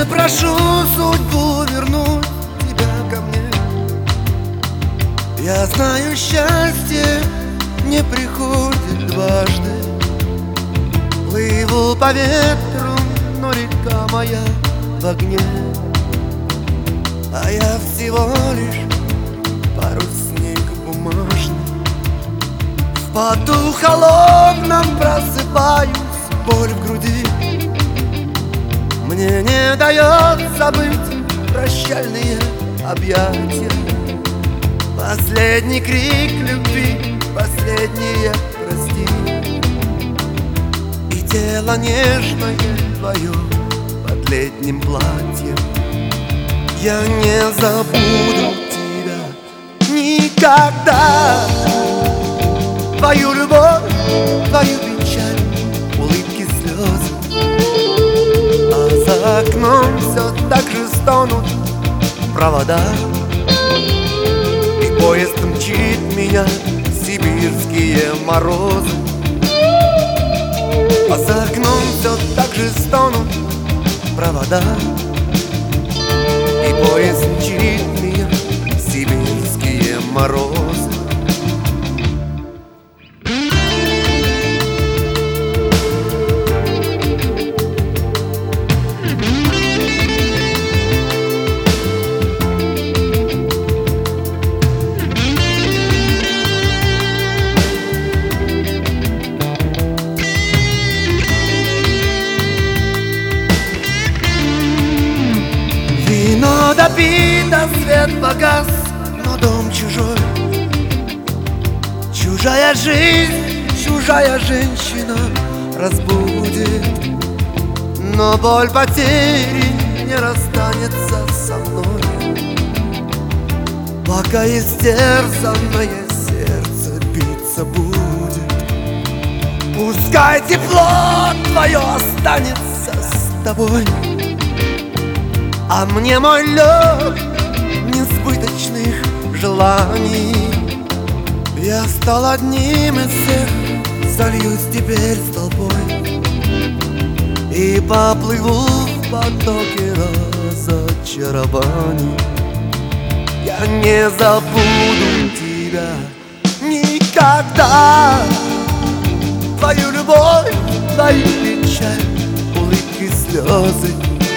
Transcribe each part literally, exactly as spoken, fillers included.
прошу судьбу вернуть тебя ко мне. Я знаю, счастье не приходит дважды. Плыву по ветру, но река моя в огне, а я всего лишь парусник бумажный. В поту холодном просыпаюсь, боль в груди мне не дает забыть прощальные объятия. Последний крик любви, последнее прости. И тело нежное твое под летним платьем. Я не забуду тебя никогда. Твою любовь, твою печаль, улыбки, слезы. А за окном все так же стонут провода. И поезд мчит меня в сибирские морозы. А за окном все так же стонут провода. И поезд мчит меня в сибирские морозы. Вино допито, свет погас, но дом чужой. Чужая жизнь, чужая женщина разбудит. Но боль потери не расстанется со мной, пока истерзанное сердце биться будет. Пускай тепло твое останется с тобой, а мне мой лед несбыточных желаний. Я стал одним из всех, сольюсь теперь с толпой и поплыву в потоке разочарований. Я не забуду тебя никогда. Твою любовь, твою печаль, улыбки, слезы.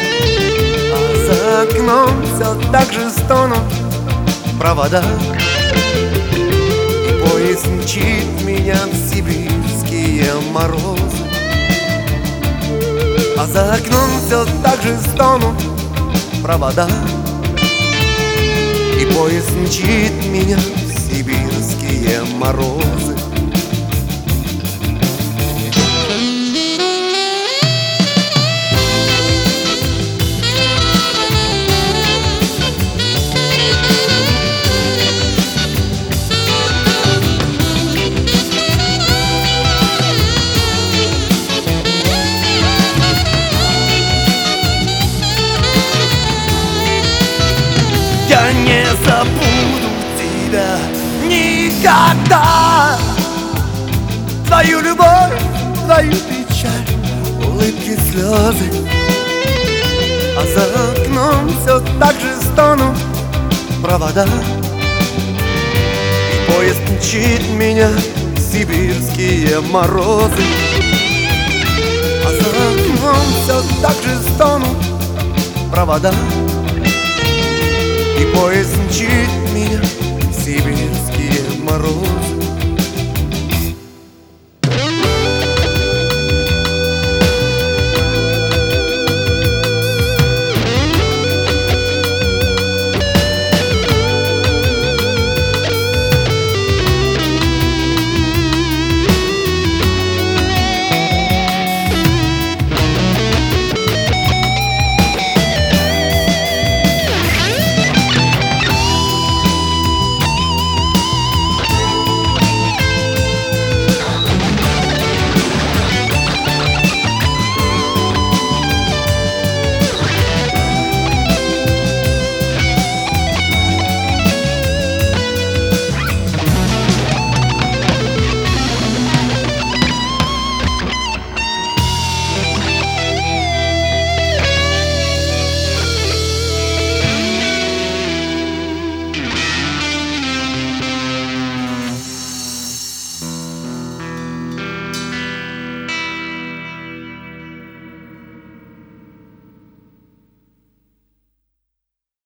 За окном все так же стонут провода. И поезд мчит меня в сибирские морозы. А за окном все так же стонут провода. И поезд мчит меня в сибирские морозы. Я не забуду тебя никогда. Твою любовь, твою печаль, улыбки, слезы. А за окном все так же стонут провода. И поезд мчит меня в сибирские морозы. А за окном все так же стонут провода. И поезд мчит меня в сибирские морозы.